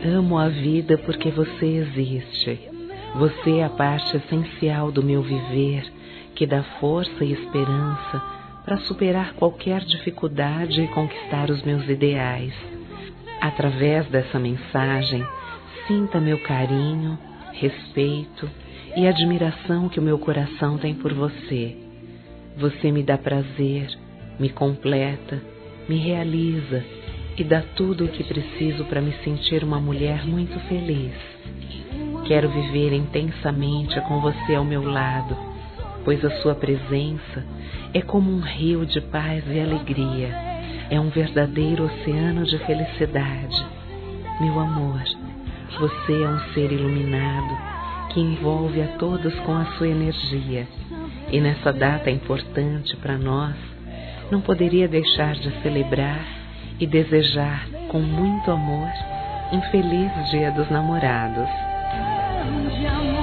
Amo a vida porque você existe. Você é a parte essencial do meu viver, que dá força e esperança para superar qualquer dificuldade e conquistar os meus ideais. Através dessa mensagem, sinta meu carinho, respeito e admiração que o meu coração tem por você. Você me dá prazer, me completa, me realiza e dá tudo o que preciso para me sentir uma mulher muito feliz. Quero viver intensamente com você ao meu lado, pois a sua presença é como um rio de paz e alegria, é um verdadeiro oceano de felicidade. Meu amor, você é um ser iluminado que envolve a todos com a sua energia, e nessa data importante para nós, não poderia deixar de celebrar e desejar com muito amor um feliz Dia dos Namorados.